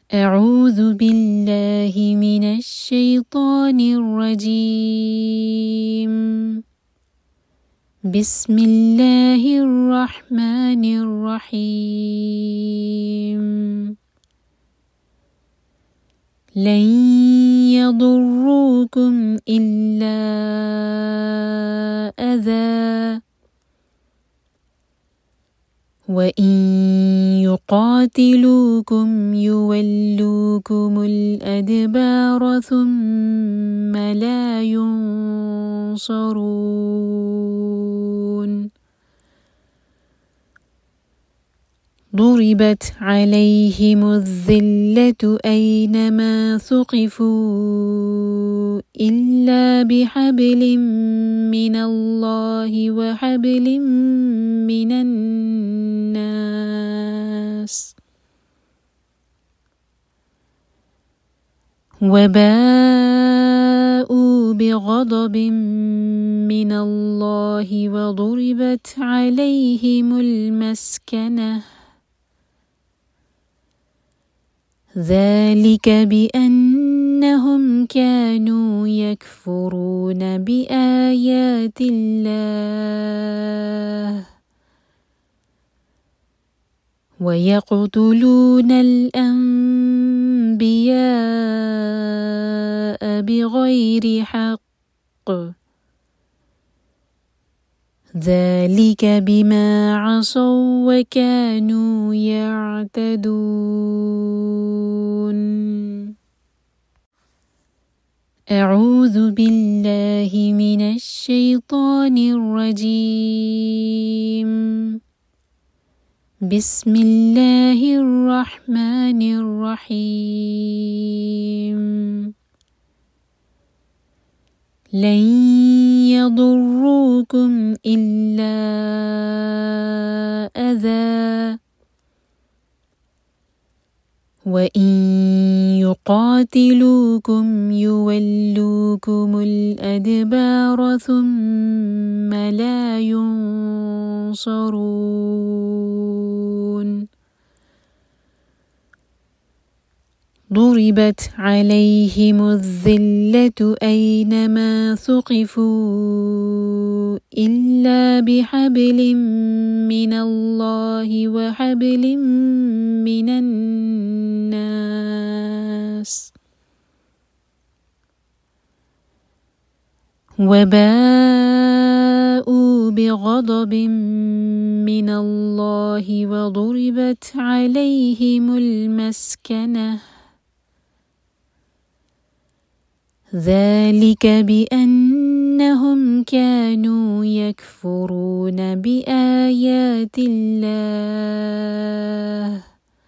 أعوذ بالله من الشيطان الرجيم. بسم الله الرحمن الرحيم. لن يضروكم إلا أذى وإن يقاتلوكم يولوكم الأدبار ثم لا ينصرون. ضربت عليهم الذلة أينما ثقفوا إلا بحبل من الله وحبل من الناس وباءوا بغضب من الله وضربت عليهم المسكنة ذلك بأنهم كانوا يكفرون بآيات الله ويقتلون الأنبياء بغير حق ذلك بما عصوا وكانوا يعتدون. أعوذ بالله من الشيطان الرجيم. بسم الله الرحمن الرحيم. لن يضروكم إلا أذى وإن يقاتلوكم يولوكم الأدبار ثم لا ينصرون. ضربت عليهم الذلة أينما ثقفوا إلا بحبل من الله وحبل من الناس وباءوا بغضب من الله وضربت عليهم المسكنة ذلك بأنهم كانوا يكفرون بآيات الله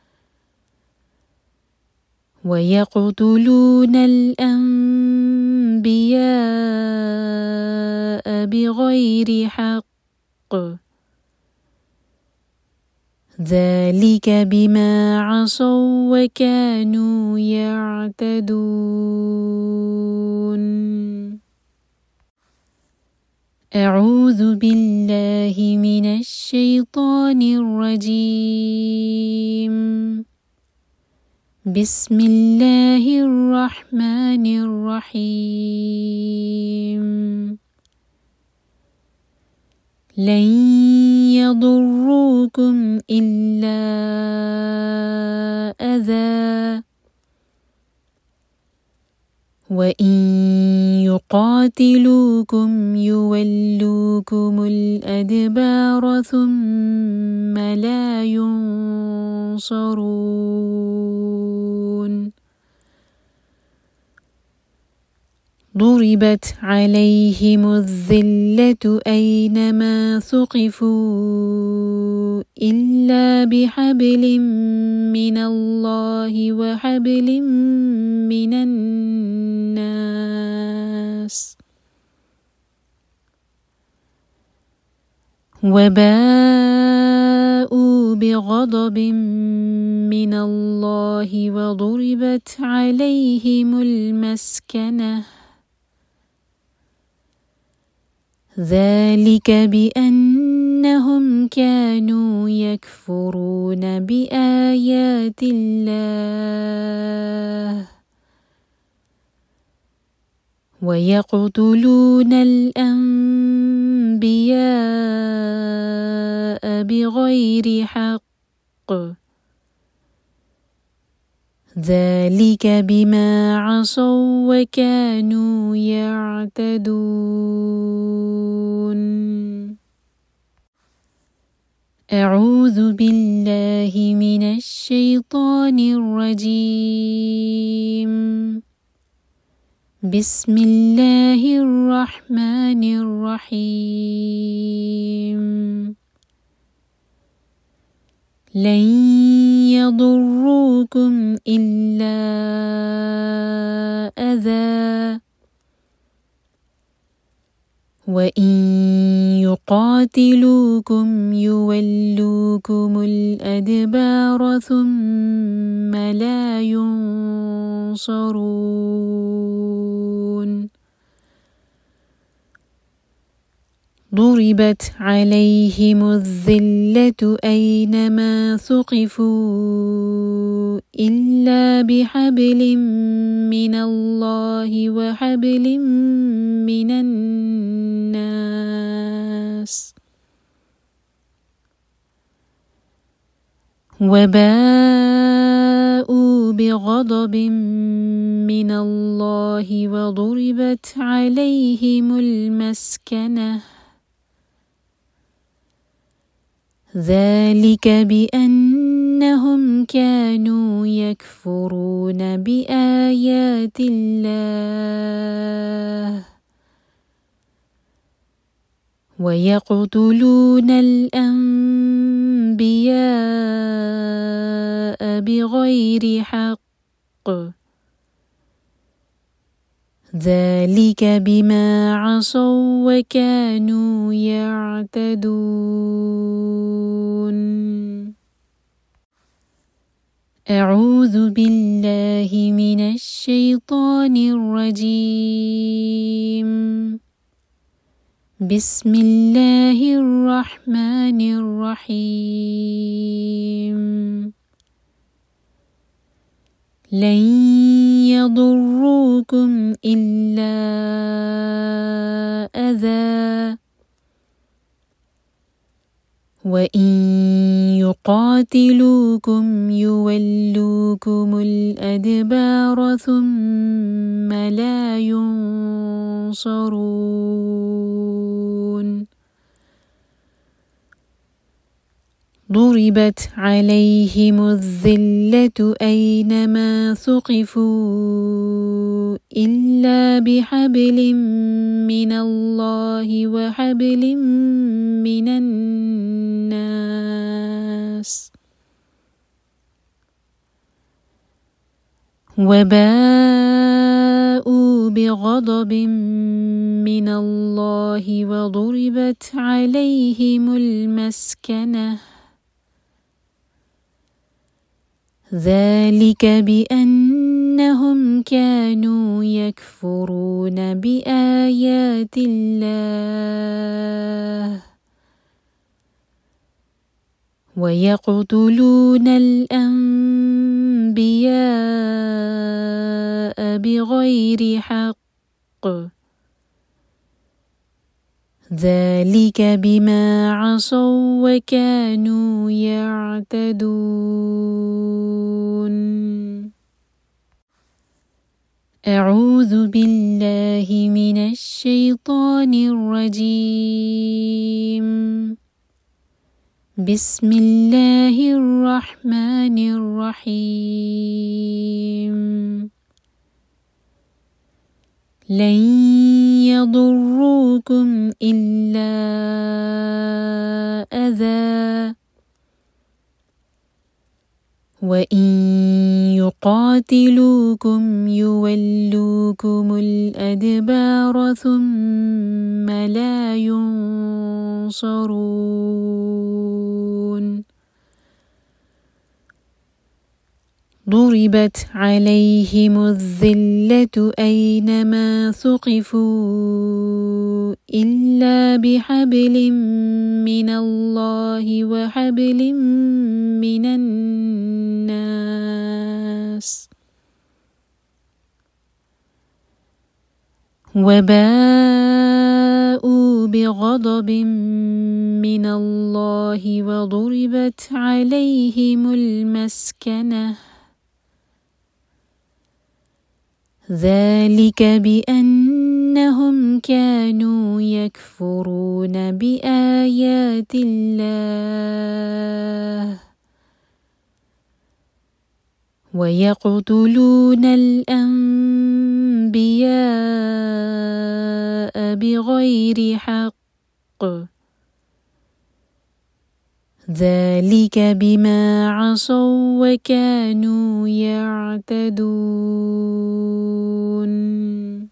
ويقتلون الأنبياء بغير حق ذلك بما عصوا وكانوا يعتدون. أعوذ بالله من الشيطان الرجيم. بسم الله الرحمن الرحيم. لن يضروكم إلا أذى وإن يقاتلوكم يولوكم الأدبار ثم لا ينصرون. ضربت عليهم الذلة أينما ثقفوا إلا بحبل من الله وحبل من الناس وباءوا بغضب من الله وضربت عليهم المسكنة ذلك بأن بأنهم كانوا يكفرون بآيات الله ويقتلون الأنبياء بغير حق ذلك بما عصوا وكانوا يعتدون. أعوذ بالله من الشيطان الرجيم. بسم الله الرحمن الرحيم. لن يضروكم إلا أذى وإن يقاتلوكم يولوكم الأدبار ثم لا ينصرون. ضربت عليهم الذلة أينما ثقفوا إلا بحبل من الله وحبل من الناس وباءوا بغضب من الله وضربت عليهم المسكنة ذلك بأنهم كانوا يكفرون بآيات الله ويقتلون الأنبياء بغير حق ذلك بما عصوا وكانوا يعتدون. أعوذ بالله من الشيطان الرجيم. بسم الله الرحمن الرحيم. لن يضروكم إلا أذى وإن يقاتلوكم يولوكم الأدبار ثم لا ينصرون. ضربت عليهم الذلة أينما ثقفوا إلا بحبل من الله وحبل من الناس وباءوا بغضب من الله وضربت عليهم المسكنة ذلك بأنهم كانوا يكفرون بآيات الله ويقتلون الأنبياء بغير حق ذلك بما عصوا وكانوا يعتدون. أعوذ بالله من الشيطان الرجيم. بسم الله الرحمن الرحيم. لن يضروكم إلا أذى وإن يقاتلوكم يولوكم الأدبار ثم لا ينصرون. ضربت عليهم الذلة أينما ثقفوا إلا بحبل من الله وحبل من الناس وباءوا بغضب من الله وضربت عليهم المسكنة ذلك بأنهم كانوا يكفرون بآيات الله ويقتلون الأنبياء بغير حق ذلك بما عصوا وكانوا يعتدون